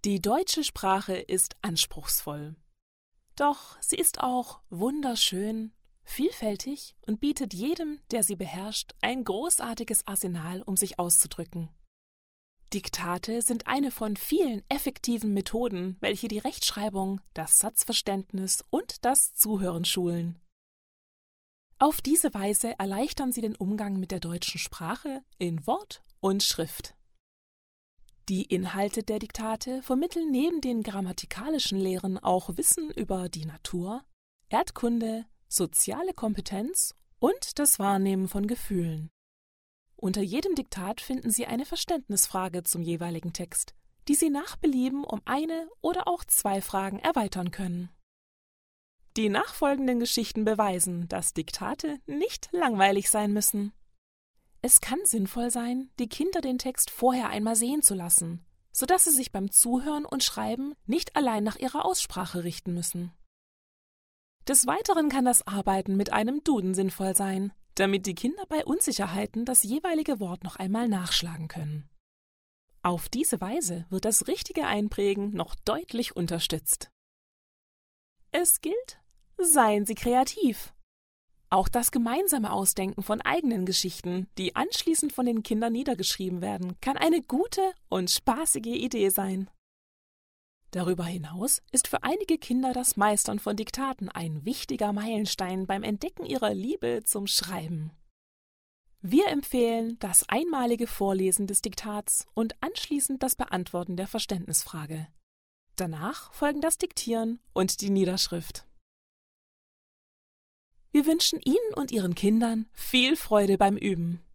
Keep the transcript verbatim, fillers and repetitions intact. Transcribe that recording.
Die deutsche Sprache ist anspruchsvoll. Doch sie ist auch wunderschön, vielfältig und bietet jedem, der sie beherrscht, ein großartiges Arsenal, um sich auszudrücken. Diktate sind eine von vielen effektiven Methoden, welche die Rechtschreibung, das Satzverständnis und das Zuhören schulen. Auf diese Weise erleichtern sie den Umgang mit der deutschen Sprache in Wort und Schrift. Die Inhalte der Diktate vermitteln neben den grammatikalischen Lehren auch Wissen über die Natur, Erdkunde, soziale Kompetenz und das Wahrnehmen von Gefühlen. Unter jedem Diktat finden Sie eine Verständnisfrage zum jeweiligen Text, die Sie nach Belieben um eine oder auch zwei Fragen erweitern können. Die nachfolgenden Geschichten beweisen, dass Diktate nicht langweilig sein müssen. Es kann sinnvoll sein, die Kinder den Text vorher einmal sehen zu lassen, sodass sie sich beim Zuhören und Schreiben nicht allein nach ihrer Aussprache richten müssen. Des Weiteren kann das Arbeiten mit einem Duden sinnvoll sein, damit die Kinder bei Unsicherheiten das jeweilige Wort noch einmal nachschlagen können. Auf diese Weise wird das richtige Einprägen noch deutlich unterstützt. Es gilt, seien Sie kreativ. Auch das gemeinsame Ausdenken von eigenen Geschichten, die anschließend von den Kindern niedergeschrieben werden, kann eine gute und spaßige Idee sein. Darüber hinaus ist für einige Kinder das Meistern von Diktaten ein wichtiger Meilenstein beim Entdecken ihrer Liebe zum Schreiben. Wir empfehlen das einmalige Vorlesen des Diktats und anschließend das Beantworten der Verständnisfrage. Danach folgen das Diktieren und die Niederschrift. Wir wünschen Ihnen und Ihren Kindern viel Freude beim Üben.